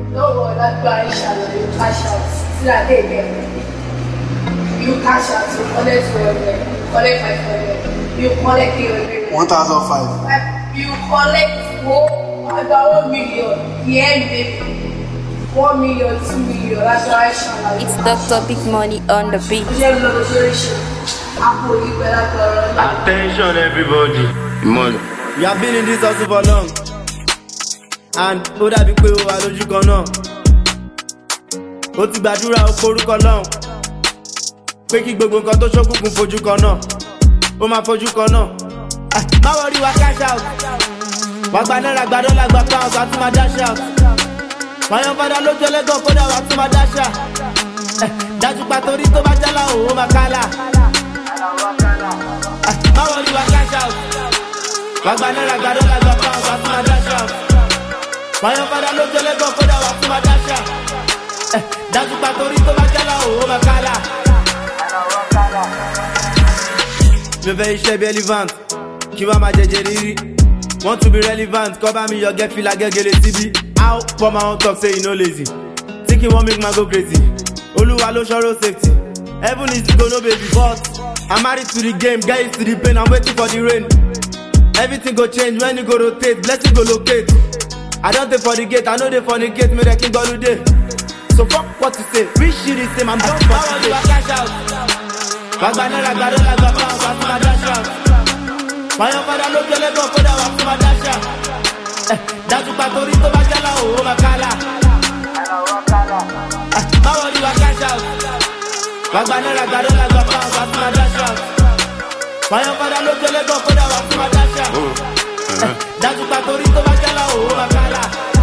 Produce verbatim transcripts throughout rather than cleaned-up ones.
Don't worry, that guy shall you cash out. See that day there. You cash out, you collect two hundred, you collect five hundred, you collect three hundred. one thousand five. You collect oh, about one million. Yeah, baby. One million, two million. That's why I shall. It's Doctor Big Money on the beat. Attention, everybody. Money. You have been in this house for long. And ó dàbí pé ó wà lójú kan náà. Ó ti gbàdúrà ó forúkọ náà. Pé kí gbogbo nǹkan tó ṣókùnkùn fojú kan náà. Ó máa fojú kan náà. Má worry wa cash out. Wà gba náírà gba dọ́là gba pounds wà tún máa dash out. Wàyàn fada lójú ẹlẹ́gàn kódà wà tún máa dash out. Dájú pa torí tó bá jálá òun ó máa kálá. Má worry wa cash out. Wà gba náírà gba dọ́là gba pounds wà tún máa dash out. Wàyàn fada lójú ẹlẹ́gàn kódà wà tún máa dash out. Dájú pa torí tó bá jálá òun ó máa kálá. Me very sure be relevant. Kí wá máa jẹjẹ rírí. Want to be relevant. Cover me your get feel like gẹ́gẹ́lẹ́ síbí. How for my own talk say you no lazy. Think you wan make man go crazy. Olúwa ló ṣọ́rọ̀ safety. Heaven is the go no baby but I'm married to the game. Get used to the pain. I'm waiting for the rain. Everything go change when you go rotate. Blessing go locate. I don't take for the gate. I know they for the gate. Me the king go today. So fuck what you say. Rich shit is same. I'm done for today. Cash out. Wàgbà náírà gba dọ́là gba pounds wà tún máa dash out. Wàyàn fada lójú ẹlẹ́gàn kódà wà tún máa dash out. Dájú pa torí tó bá jálá òun ó máa kálá. Má worry wa cash out. Wàgbà náírà gba dọ́là gba pounds wà tún máa dash out. Wàyàn fada lójú ẹlẹ́gàn kódà wà tún máa dash out. Dájú pa torí tó bá jálá òun ó máa kálá.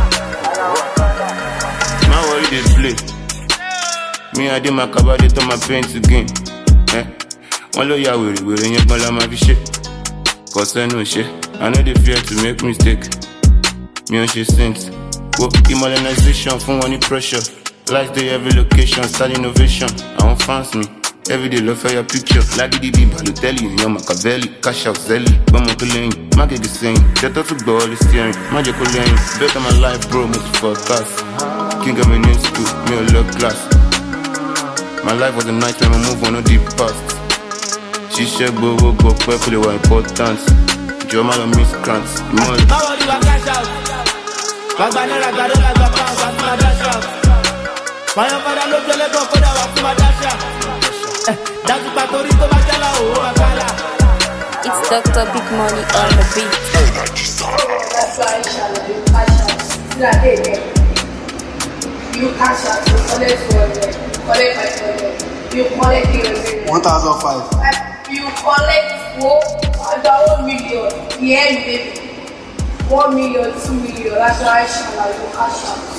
Má worry dey play. Me I dey my cover dey turn my pain to gain. Eh? Wọ́n ló ya wèrè wèrè yẹn gan la máa fi ṣe. Kò sẹ́nu ṣe, I no dey fear to make mistake. Mi ò ṣe saint. Wo immobilization fún wọn ní pressure. Life dey every location, start innovation. Àwọn fans mi, everyday lọ fẹ́ ya picture. Lágídí bíi Balotelli, èèyàn Machiavelli, cash out Zelly. Gbọ́mọ tó lẹ́yìn, má kéde sẹ́yìn. Tẹ́tọ́ tún gbọ́ ọ́lẹ́ steering, má jẹ́ kó lẹ́yìn. Better my life bro, mo ti forecast. King of a new school, mi ò lọ class. My life was a nightmare, my move on no deep past. She said, go, go, go, purple, they were important. Joe Malo miscreants. Má worry wa cash out. Wàgbà náírà gba dọ́là gba pounds wà tún máa dash out. Wàyàn fada lójú ẹlẹ́gàn kódà wà tún máa dash out. Dájú pa torí tó bá jálá òun ó máa kálá. It's Doctor Big Money on the beat. That's why I shall you cash out. See that day there. You cash out, you collect two hundred, you collect five hundred, you collect three hundred. one thousand five. You collect oh, about one million. Yeah, baby. One million, two million. That's why I shall you cash out.